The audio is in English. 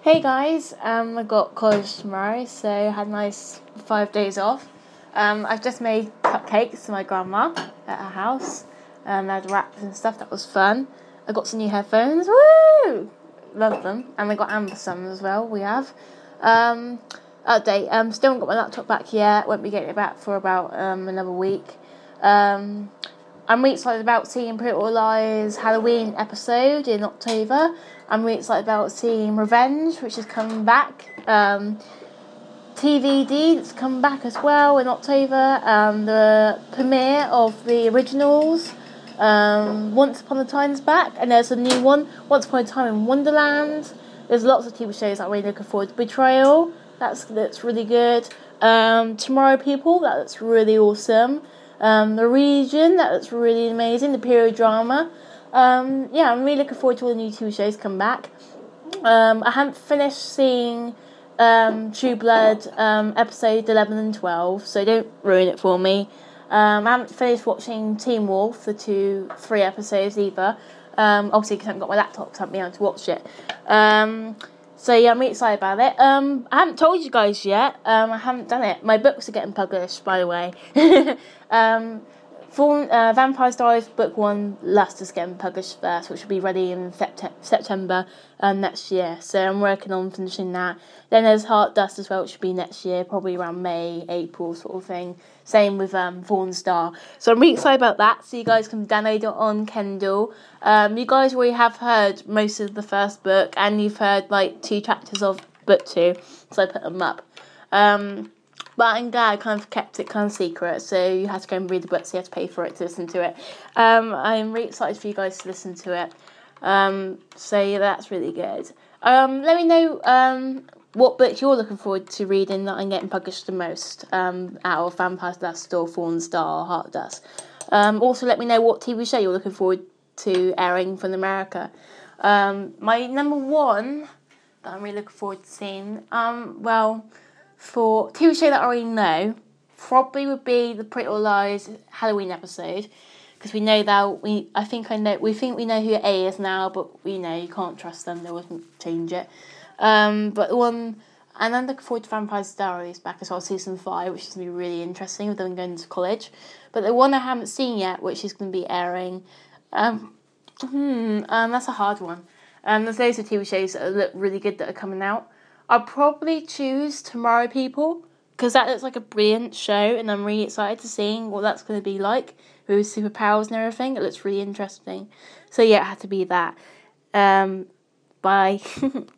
Hey guys, I got college tomorrow, so I had a nice 5 days off. I've just made cupcakes for my grandma at her house. I had wraps and stuff, that was fun. I got some new headphones, woo! Love them. And I got Amber some as well, we have. Update, still haven't got my laptop back yet, won't be getting it back for about another week. I'm really excited about seeing Pretty Little Lies Halloween episode in October. I'm really excited about seeing Revenge, which is coming back. TVD that's coming back as well in October. The premiere of the originals. Once Upon a Time's back, and there's a new one, Once Upon a Time in Wonderland. There's lots of TV shows that I'm really looking forward to. Betrayal, that's really good. Tomorrow People, that's really awesome. The Region, that's really amazing. The period drama. I'm really looking forward to all the new TV shows come back. I haven't finished seeing True Blood episode 11 and 12, so don't ruin it for me. I haven't finished watching Teen Wolf, the 3 episodes either. Obviously because I haven't got my laptop, so I haven't been able to watch it. I'm really excited about it. I haven't told you guys yet. I haven't done it. My books are getting published, by the way. Vampire Diaries Book 1 Lust is getting published first, which will be ready in September next year. So I'm working on finishing that. Then there's Heart Dust as well, which will be next year, probably around May, April sort of thing. Same with Fawn Star. So I'm really excited about that. So you guys can download it on Kindle. You guys already have heard most of the first book, and you've heard like 2 chapters of book 2. So I put them up. But I'm glad I kind of kept it kind of secret, so you had to go and read the book, so you had to pay for it to listen to it. I'm really excited for you guys to listen to it. That's really good. Let me know what book you're looking forward to reading that I'm getting published the most out of Vampire Dust or Fawn Star or Heart Dust. Also, let me know what TV show you're looking forward to airing from America. My number one that I'm really looking forward to seeing, for TV show that I already know, probably would be the Pretty Little Lies Halloween episode, because we know that we think we know who A is now, but we know you can't trust them; they wouldn't change it. But the one, and I'm looking forward to Vampire Diaries back as well, season 5, which is going to be really interesting with them going to college. But the one I haven't seen yet, which is going to be airing, that's a hard one. There's loads of TV shows that look really good that are coming out. I'll probably choose Tomorrow People, because that looks like a brilliant show, and I'm really excited to seeing what that's going to be like with superpowers and everything. It looks really interesting. So yeah, it had to be that. Bye.